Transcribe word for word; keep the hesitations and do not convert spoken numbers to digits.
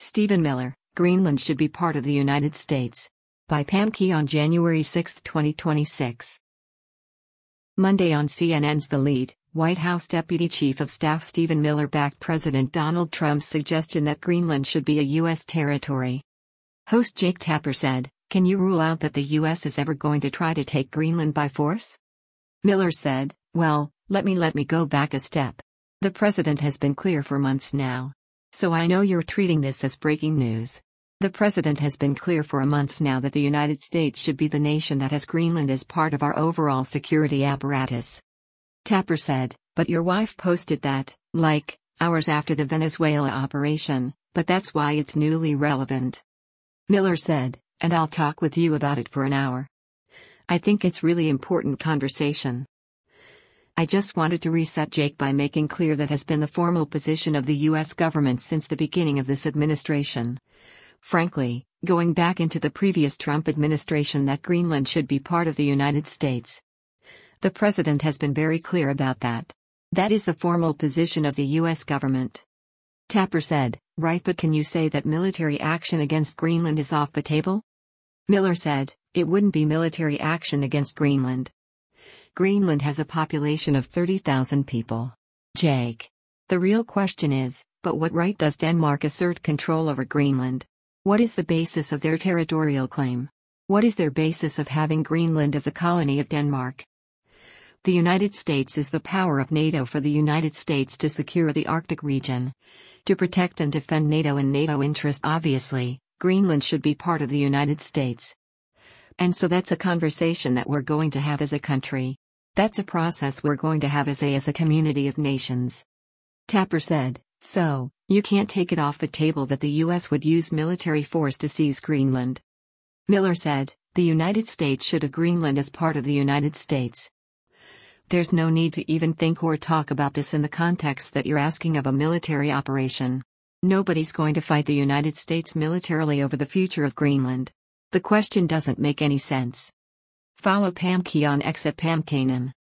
Stephen Miller, Greenland should be part of the United States. By Pam Key on January sixth, twenty twenty-six. Monday on C N N's The Lead, White House Deputy Chief of Staff Stephen Miller backed President Donald Trump's suggestion that Greenland should be a U S territory. Host Jake Tapper said, "Can you rule out that the U S is ever going to try to take Greenland by force?" Miller said, "Well, let me let me go back a step. The president has been clear for months now. So I know you're treating this as breaking news. The president has been clear for months now that the United States should be the nation that has Greenland as part of our overall security apparatus." Tapper said, "But your wife posted that, like, hours after the Venezuela operation, but that's why it's newly relevant." Miller said, "And I'll talk with you about it for an hour. I think it's really important conversation. I just wanted to reset Jake by making clear that has been the formal position of the U S government since the beginning of this administration. Frankly, going back into the previous Trump administration that Greenland should be part of the United States. The president has been very clear about that. That is the formal position of the U S government." Tapper said, "Right, but can you say that military action against Greenland is off the table?" Miller said, "It wouldn't be military action against Greenland. Greenland has a population of thirty thousand people. Jake. The real question is, but what right does Denmark assert control over Greenland? What is the basis of their territorial claim? What is their basis of having Greenland as a colony of Denmark? The United States is the power of NATO for the United States to secure the Arctic region. To protect and defend NATO and NATO interests, obviously, Greenland should be part of the United States. And so that's a conversation that we're going to have as a country. That's a process we're going to have as a as a community of nations." Tapper said, "So, you can't take it off the table that the U S would use military force to seize Greenland." Miller said, "The United States should have Greenland as part of the United States. There's no need to even think or talk about this in the context that you're asking of a military operation. Nobody's going to fight the United States militarily over the future of Greenland. The question doesn't make any sense." Follow Pam Key on X at Pam Kanan.